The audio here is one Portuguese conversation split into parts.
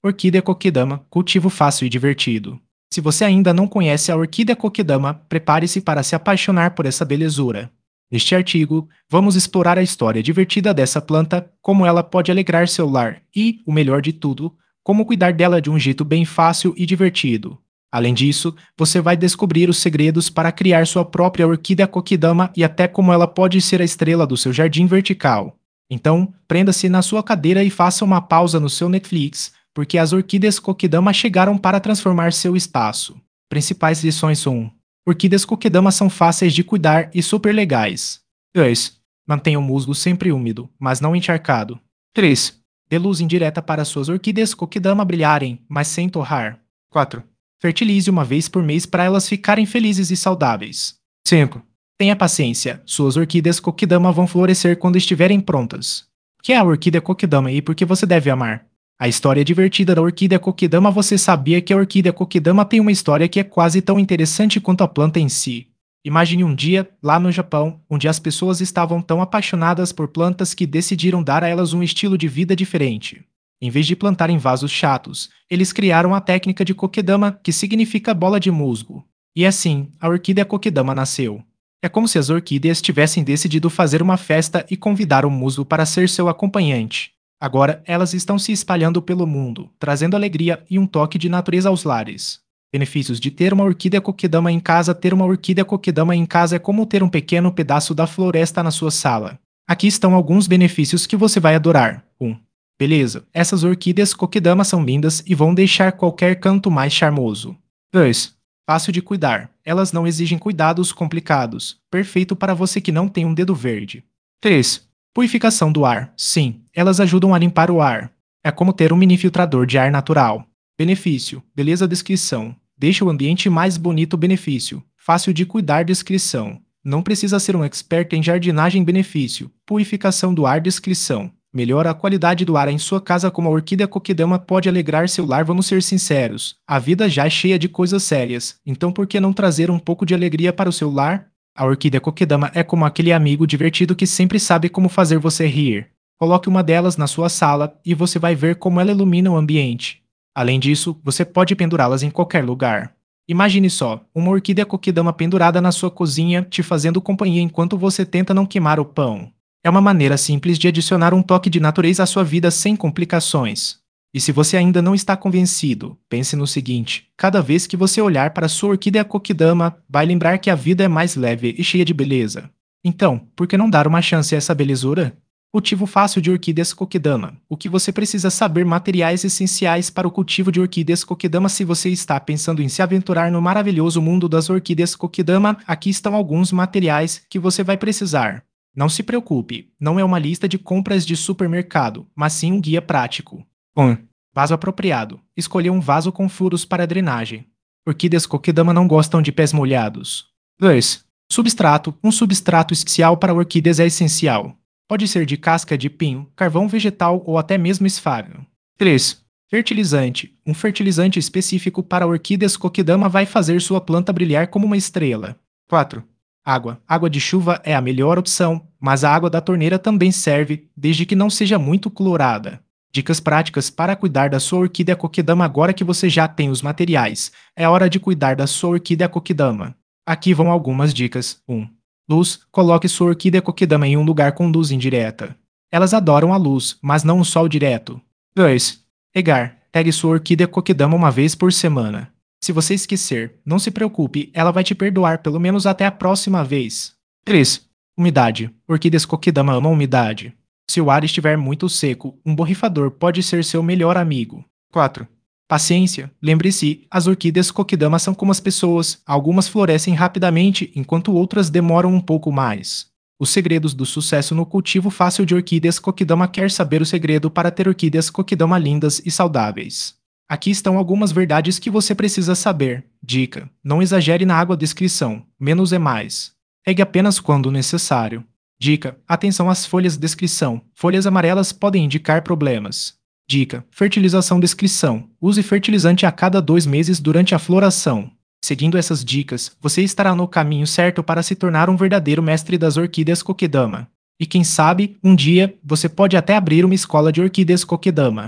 Orquídea Kokedama, cultivo fácil e divertido. Se você ainda não conhece a orquídea Kokedama, prepare-se para se apaixonar por essa belezura. Neste artigo, vamos explorar a história divertida dessa planta, como ela pode alegrar seu lar e, o melhor de tudo, como cuidar dela de um jeito bem fácil e divertido. Além disso, você vai descobrir os segredos para criar sua própria orquídea Kokedama e até como ela pode ser a estrela do seu jardim vertical. Então, prenda-se na sua cadeira e faça uma pausa no seu Netflix, porque as orquídeas Kokedama chegaram para transformar seu espaço. Principais lições 1. Orquídeas Kokedama são fáceis de cuidar e super legais. 2. Mantenha o musgo sempre úmido, mas não encharcado. 3. Dê luz indireta para suas orquídeas Kokedama brilharem, mas sem torrar. 4. Fertilize uma vez por mês para elas ficarem felizes e saudáveis. 5. Tenha paciência, suas orquídeas Kokedama vão florescer quando estiverem prontas. O que é a orquídea Kokedama e por que você deve amar? A história divertida da orquídea Kokedama. Você sabia que a orquídea Kokedama tem uma história que é quase tão interessante quanto a planta em si? Imagine um dia, lá no Japão, onde as pessoas estavam tão apaixonadas por plantas que decidiram dar a elas um estilo de vida diferente. Em vez de plantar em vasos chatos, eles criaram a técnica de Kokedama, que significa bola de musgo. E assim, a orquídea Kokedama nasceu. É como se as orquídeas tivessem decidido fazer uma festa e convidar o musgo para ser seu acompanhante. Agora, elas estão se espalhando pelo mundo, trazendo alegria e um toque de natureza aos lares. Benefícios de ter uma orquídea Kokedama em casa. Ter uma orquídea Kokedama em casa é como ter um pequeno pedaço da floresta na sua sala. Aqui estão alguns benefícios que você vai adorar. 1. Beleza, essas orquídeas Kokedama são lindas e vão deixar qualquer canto mais charmoso. 2. Fácil de cuidar. Elas não exigem cuidados complicados. Perfeito para você que não tem um dedo verde. 3. Purificação do ar. Sim, elas ajudam a limpar o ar. É como ter um mini filtrador de ar natural. Benefício. Beleza. Descrição. Deixa o ambiente mais bonito. Benefício. Fácil de cuidar. Descrição. Não precisa ser um expert em jardinagem. Benefício. Purificação do ar. Descrição. Melhora a qualidade do ar em sua casa. Como a orquídea Kokedama pode alegrar seu lar. Vamos ser sinceros. A vida já é cheia de coisas sérias. Então por que não trazer um pouco de alegria para o seu lar? A orquídea Kokedama é como aquele amigo divertido que sempre sabe como fazer você rir. Coloque uma delas na sua sala e você vai ver como ela ilumina o ambiente. Além disso, você pode pendurá-las em qualquer lugar. Imagine só, uma orquídea Kokedama pendurada na sua cozinha, te fazendo companhia enquanto você tenta não queimar o pão. É uma maneira simples de adicionar um toque de natureza à sua vida sem complicações. E se você ainda não está convencido, pense no seguinte: cada vez que você olhar para sua orquídea Kokedama, vai lembrar que a vida é mais leve e cheia de beleza. Então, por que não dar uma chance a essa belezura? Cultivo fácil de orquídeas Kokedama. O que você precisa saber? Materiais essenciais para o cultivo de orquídeas Kokedama. Se você está pensando em se aventurar no maravilhoso mundo das orquídeas Kokedama, aqui estão alguns materiais que você vai precisar. Não se preocupe, não é uma lista de compras de supermercado, mas sim um guia prático. 1. Vaso apropriado. Escolher um vaso com furos para drenagem. Orquídeas Kokedama não gostam de pés molhados. 2. Substrato. Um substrato especial para orquídeas é essencial. Pode ser de casca de pinho, carvão vegetal ou até mesmo esfarelo. 3. Fertilizante. Um fertilizante específico para orquídeas Kokedama vai fazer sua planta brilhar como uma estrela. 4. Água. Água de chuva é a melhor opção, mas a água da torneira também serve, desde que não seja muito clorada. Dicas práticas para cuidar da sua orquídea Kokedama. Agora que você já tem os materiais, é hora de cuidar da sua orquídea Kokedama. Aqui vão algumas dicas. 1. Luz. Coloque sua orquídea Kokedama em um lugar com luz indireta. Elas adoram a luz, mas não o sol direto. 2. Regar. Regue sua orquídea Kokedama uma vez por semana. Se você esquecer, não se preocupe, ela vai te perdoar pelo menos até a próxima vez. 3. Umidade. Orquídeas Kokedama amam umidade. Se o ar estiver muito seco, um borrifador pode ser seu melhor amigo. 4. Paciência. Lembre-se, as orquídeas Kokedama são como as pessoas, algumas florescem rapidamente, enquanto outras demoram um pouco mais. Os segredos do sucesso no cultivo fácil de orquídeas Kokedama. Quer saber o segredo para ter orquídeas Kokedama lindas e saudáveis? Aqui estão algumas verdades que você precisa saber. Dica: não exagere na água. Descrição: menos é mais. Regue apenas quando necessário. Dica: atenção às folhas. Descrição: folhas amarelas podem indicar problemas. Dica: fertilização. Descrição: use fertilizante a cada 2 meses durante a floração. Seguindo essas dicas, você estará no caminho certo para se tornar um verdadeiro mestre das orquídeas Kokedama. E quem sabe, um dia, você pode até abrir uma escola de orquídeas Kokedama.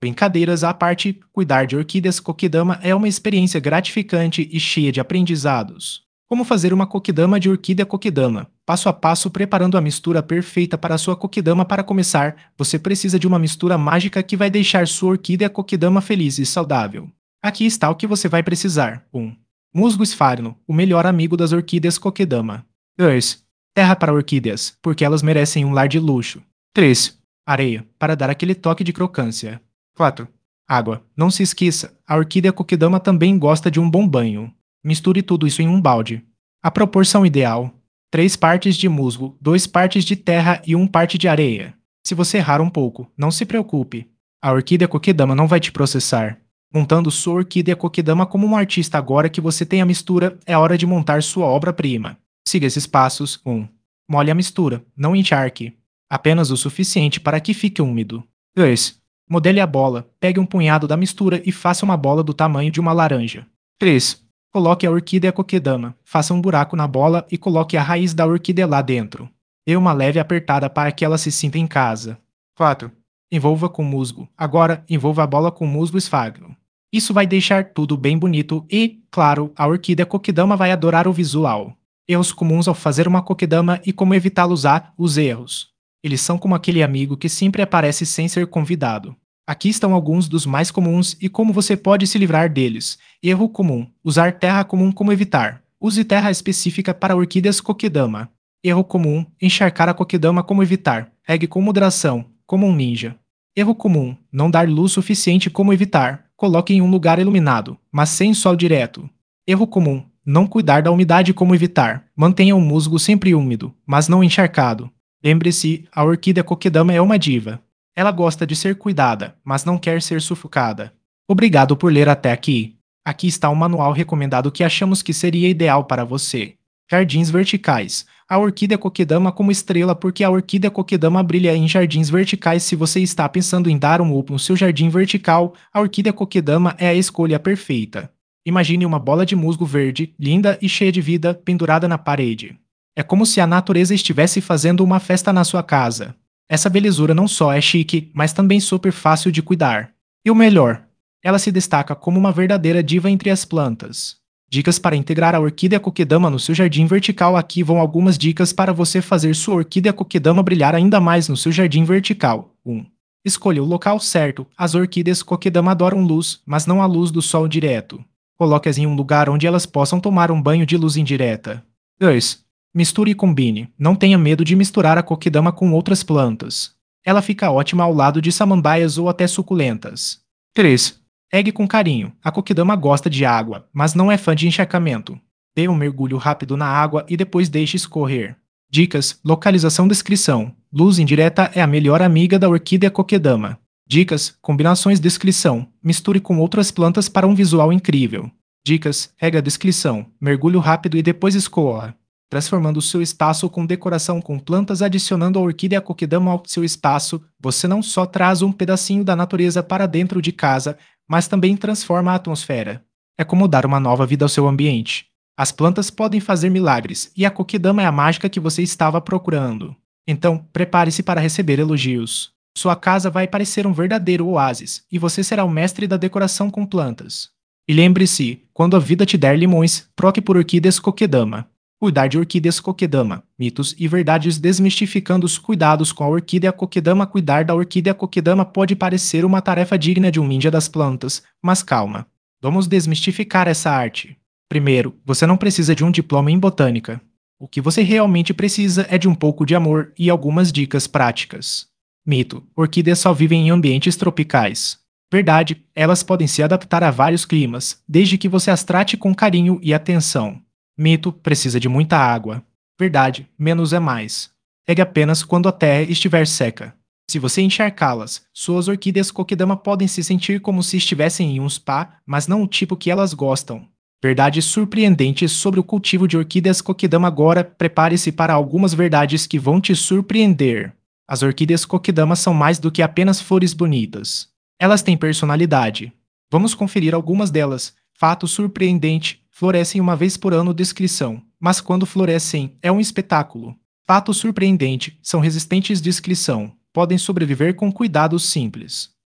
Brincadeiras à parte, cuidar de orquídeas kokedama é uma experiência gratificante e cheia de aprendizados. Como fazer uma kokedama de orquídea kokedama? Passo a passo preparando a mistura perfeita para a sua kokedama. Para começar, você precisa de uma mistura mágica que vai deixar sua orquídea kokedama feliz e saudável. Aqui está o que você vai precisar. 1. Musgo esfarno, o melhor amigo das orquídeas kokedama. 2. Terra para orquídeas, porque elas merecem um lar de luxo. 3. Areia, para dar aquele toque de crocância. 4. Água. Não se esqueça, a orquídea kokedama também gosta de um bom banho. Misture tudo isso em um balde. A proporção ideal: 3 partes de musgo, 2 partes de terra e 1 parte de areia. Se você errar um pouco, não se preocupe. A orquídea kokedama não vai te processar. Montando sua orquídea kokedama como um artista. Agora que você tem a mistura, é hora de montar sua obra-prima. Siga esses passos. 1. Molhe a mistura, não encharque. Apenas o suficiente para que fique úmido. 2. Modele a bola. Pegue um punhado da mistura e faça uma bola do tamanho de uma laranja. 3. Coloque a orquídea kokedama. Faça um buraco na bola e coloque a raiz da orquídea lá dentro. Dê uma leve apertada para que ela se sinta em casa. 4. Envolva com musgo. Agora, envolva a bola com musgo esfarno. Isso vai deixar tudo bem bonito e, claro, a orquídea kokedama vai adorar o visual. Erros comuns ao fazer uma kokedama e como evitá-los. Os erros. Eles são como aquele amigo que sempre aparece sem ser convidado. Aqui estão alguns dos mais comuns e como você pode se livrar deles. Erro comum: usar terra comum. Como evitar? Use terra específica para orquídeas kokedama. Erro comum: encharcar a kokedama. Como evitar? Regue com moderação, como um ninja. Erro comum: não dar luz suficiente. Como evitar? Coloque em um lugar iluminado, mas sem sol direto. Erro comum: não cuidar da umidade. Como evitar? Mantenha o musgo sempre úmido, mas não encharcado. Lembre-se, a orquídea kokedama é uma diva. Ela gosta de ser cuidada, mas não quer ser sufocada. Obrigado por ler até aqui. Aqui está um manual recomendado que achamos que seria ideal para você. Jardins verticais. A orquídea kokedama como estrela. Porque a orquídea kokedama brilha em jardins verticais. Se você está pensando em dar um up no seu jardim vertical, a orquídea kokedama é a escolha perfeita. Imagine uma bola de musgo verde, linda e cheia de vida, pendurada na parede. É como se a natureza estivesse fazendo uma festa na sua casa. Essa belezura não só é chique, mas também super fácil de cuidar. E o melhor, ela se destaca como uma verdadeira diva entre as plantas. Dicas para integrar a orquídea kokedama no seu jardim vertical. Aqui vão algumas dicas para você fazer sua orquídea kokedama brilhar ainda mais no seu jardim vertical. 1. Escolha o local certo. As orquídeas kokedama adoram luz, mas não a luz do sol direto. Coloque-as em um lugar onde elas possam tomar um banho de luz indireta. 2. Misture e combine. Não tenha medo de misturar a kokedama com outras plantas. Ela fica ótima ao lado de samambaias ou até suculentas. 3. Regue com carinho. A kokedama gosta de água, mas não é fã de encharcamento. Dê um mergulho rápido na água e depois deixe escorrer. Dicas: localização. Descrição. Luz indireta é a melhor amiga da orquídea kokedama. Dicas: combinações. Descrição. Misture com outras plantas para um visual incrível. Dicas: regra. Descrição. Mergulho rápido e depois escorra. Transformando o seu espaço com decoração com plantas. Adicionando a orquídea kokedama ao seu espaço, você não só traz um pedacinho da natureza para dentro de casa, mas também transforma a atmosfera. É como dar uma nova vida ao seu ambiente. As plantas podem fazer milagres, e a kokedama é a mágica que você estava procurando. Então, prepare-se para receber elogios. Sua casa vai parecer um verdadeiro oásis, e você será o mestre da decoração com plantas. E lembre-se, quando a vida te der limões, troque por orquídeas kokedama. Cuidar de orquídeas kokedama. Mitos e verdades desmistificando os cuidados com a orquídea kokedama. Cuidar da orquídea kokedama pode parecer uma tarefa digna de um ninja das plantas, mas calma. Vamos desmistificar essa arte. Primeiro, você não precisa de um diploma em botânica. O que você realmente precisa é de um pouco de amor e algumas dicas práticas. Mito: orquídeas só vivem em ambientes tropicais. Verdade: elas podem se adaptar a vários climas, desde que você as trate com carinho e atenção. Mito: precisa de muita água. Verdade: menos é mais. Regue apenas quando a terra estiver seca. Se você encharcá-las, suas orquídeas kokedama podem se sentir como se estivessem em um spa, mas não o tipo que elas gostam. Verdades surpreendentes sobre o cultivo de orquídeas kokedama. Agora, prepare-se para algumas verdades que vão te surpreender. As orquídeas kokedama são mais do que apenas flores bonitas. Elas têm personalidade. Vamos conferir algumas delas. Fato surpreendente: florescem uma vez por ano. Descrição: mas quando florescem, é um espetáculo. Fato surpreendente: são resistentes. Descrição: podem sobreviver com cuidados simples.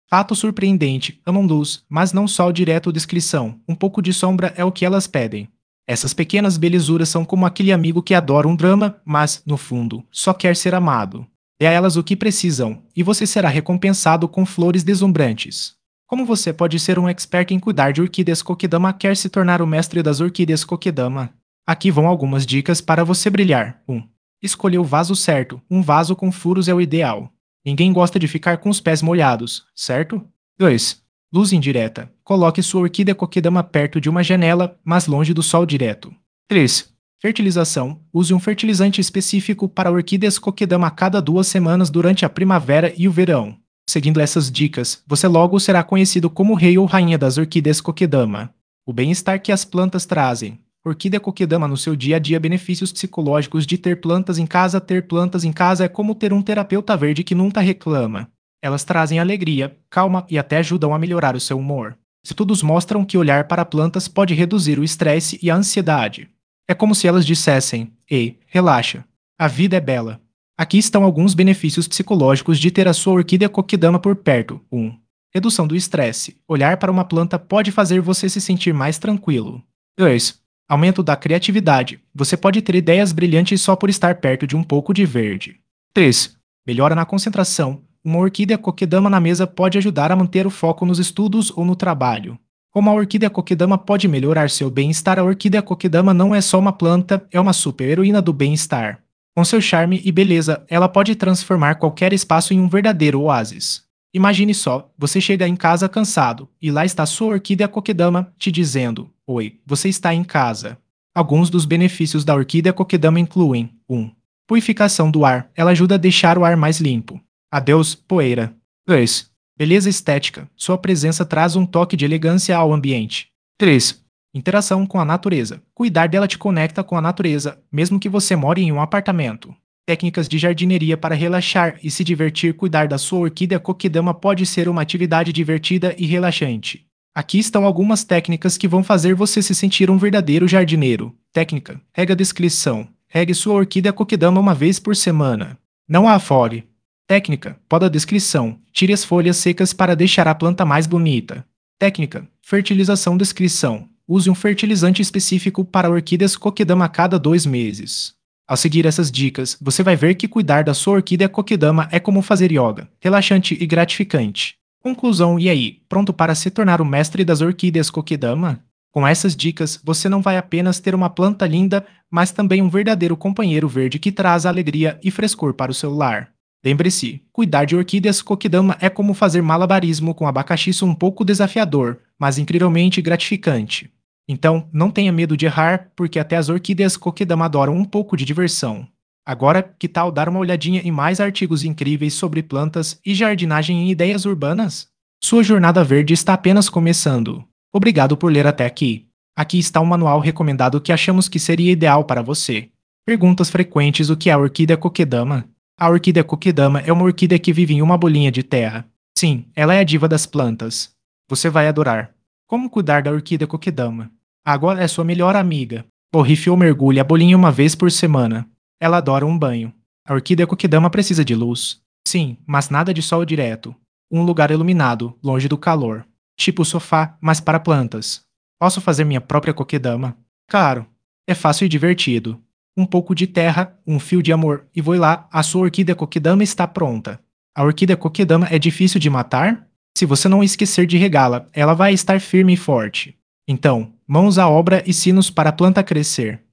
Fato surpreendente, amam luz, mas não sol direto descrição, um pouco de sombra é o que elas pedem. Essas pequenas belezuras são como aquele amigo que adora um drama, mas, no fundo, só quer ser amado. Dê a elas o que precisam, e você será recompensado com flores deslumbrantes. Como você pode ser um expert em cuidar de orquídeas Kokedama quer se tornar o mestre das orquídeas Kokedama? Aqui vão algumas dicas para você brilhar. 1. Escolher o vaso certo. Um vaso com furos é o ideal. Ninguém gosta de ficar com os pés molhados, certo? 2. Luz indireta. Coloque sua orquídea Kokedama perto de uma janela, mas longe do sol direto. 3. Fertilização. Use um fertilizante específico para orquídeas Kokedama a cada 2 semanas durante a primavera e o verão. Seguindo essas dicas, você logo será conhecido como rei ou rainha das orquídeas Kokedama. O bem-estar que as plantas trazem. Orquídea Kokedama no seu dia a dia. Benefícios psicológicos de ter plantas em casa. Ter plantas em casa é como ter um terapeuta verde que nunca reclama. Elas trazem alegria, calma e até ajudam a melhorar o seu humor. Estudos mostram que olhar para plantas pode reduzir o estresse e a ansiedade. É como se elas dissessem: ei, relaxa, a vida é bela. Aqui estão alguns benefícios psicológicos de ter a sua orquídea Kokedama por perto. 1. Redução do estresse. Olhar para uma planta pode fazer você se sentir mais tranquilo. 2. Aumento da criatividade. Você pode ter ideias brilhantes só por estar perto de um pouco de verde. 3. Melhora na concentração. Uma orquídea Kokedama na mesa pode ajudar a manter o foco nos estudos ou no trabalho. Como a orquídea Kokedama pode melhorar seu bem-estar? A orquídea Kokedama não é só uma planta, é uma super-heroína do bem-estar. Com seu charme e beleza, ela pode transformar qualquer espaço em um verdadeiro oásis. Imagine só, você chega em casa cansado, e lá está sua orquídea Kokedama te dizendo: oi, você está em casa. Alguns dos benefícios da orquídea Kokedama incluem: 1. Purificação do ar. Ela ajuda a deixar o ar mais limpo. Adeus, poeira. 2. Beleza estética. Sua presença traz um toque de elegância ao ambiente. 3. Interação com a natureza. Cuidar dela te conecta com a natureza, mesmo que você more em um apartamento. Técnicas de jardineria para relaxar e se divertir. Cuidar da sua orquídea Kokedama pode ser uma atividade divertida e relaxante. Aqui estão algumas técnicas que vão fazer você se sentir um verdadeiro jardineiro. Técnica: rega descrição. Regue sua orquídea Kokedama uma vez por semana. Não a afore. Técnica: poda descrição. Tire as folhas secas para deixar a planta mais bonita. Técnica: fertilização descrição. Use um fertilizante específico para orquídeas Kokedama a cada 2 meses. Ao seguir essas dicas, você vai ver que cuidar da sua orquídea Kokedama é como fazer yoga, relaxante e gratificante. Conclusão: e aí, pronto para se tornar o mestre das orquídeas Kokedama? Com essas dicas, você não vai apenas ter uma planta linda, mas também um verdadeiro companheiro verde que traz alegria e frescor para o seu lar. Lembre-se, cuidar de orquídeas Kokedama é como fazer malabarismo com abacaxi, um pouco desafiador, mas incrivelmente gratificante. Então, não tenha medo de errar, porque até as orquídeas Kokedama adoram um pouco de diversão. Agora, que tal dar uma olhadinha em mais artigos incríveis sobre plantas e jardinagem em ideias urbanas? Sua jornada verde está apenas começando. Obrigado por ler até aqui. Aqui está um manual recomendado que achamos que seria ideal para você. Perguntas frequentes: o que é a orquídea Kokedama? A orquídea Kokedama é uma orquídea que vive em uma bolinha de terra. Sim, ela é a diva das plantas. Você vai adorar. Como cuidar da orquídea Kokedama? A água é sua melhor amiga. Borrife ou mergulhe a bolinha uma vez por semana. Ela adora um banho. A orquídea Kokedama precisa de luz. Sim, mas nada de sol direto. Um lugar iluminado, longe do calor. Tipo sofá, mas para plantas. Posso fazer minha própria Kokedama? Claro. É fácil e divertido. Um pouco de terra, um fio de amor, e voe lá, a sua orquídea Kokedama está pronta. A orquídea Kokedama é difícil de matar? Se você não esquecer de regá-la, ela vai estar firme e forte. Então, mãos à obra e sinos para a planta crescer.